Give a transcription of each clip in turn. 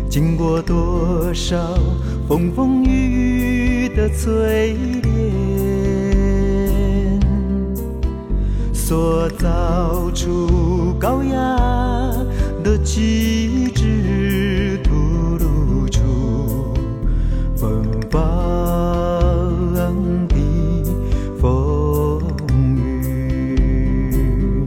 经过多少风风雨雨的淬炼，所造出高雅的气质，吐露出芬芳的风雨。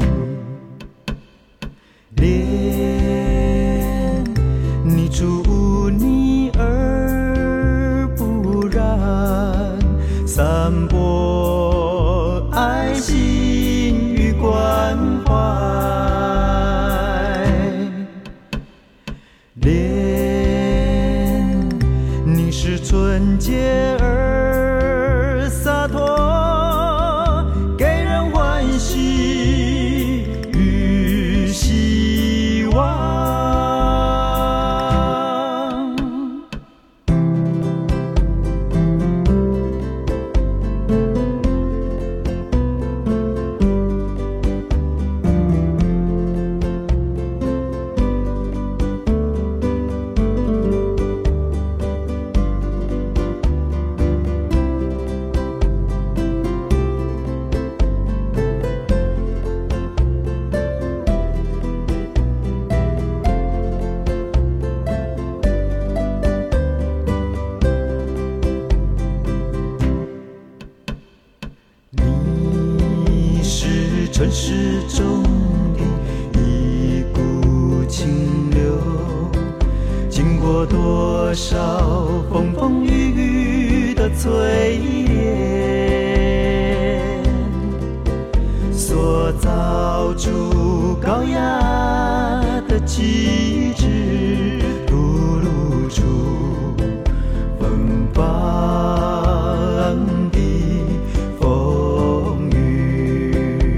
莲，你出泥而不染，散播爱心与关怀。莲，你是纯洁而洒脱，给人欢喜与希望。你是城市中的一股清流，经过多少风风雨雨的淬炼，所造出高雅的气质，吐露出芬芳的风雨。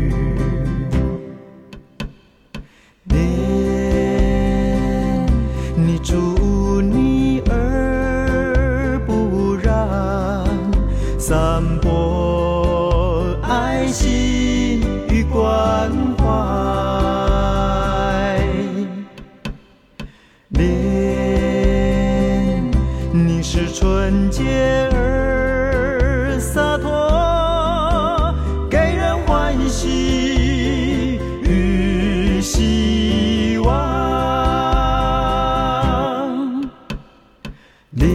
莲，你出泥而不染，散播爱心与关怀。莲，你是纯洁而洒脱，给人欢喜与希望。莲，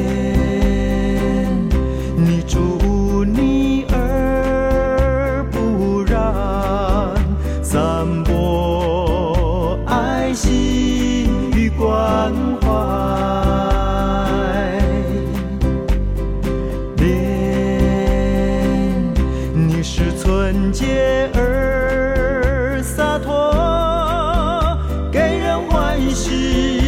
你出泥而不染，散播爱心与关怀。莲，你是纯洁而洒脱，给人欢喜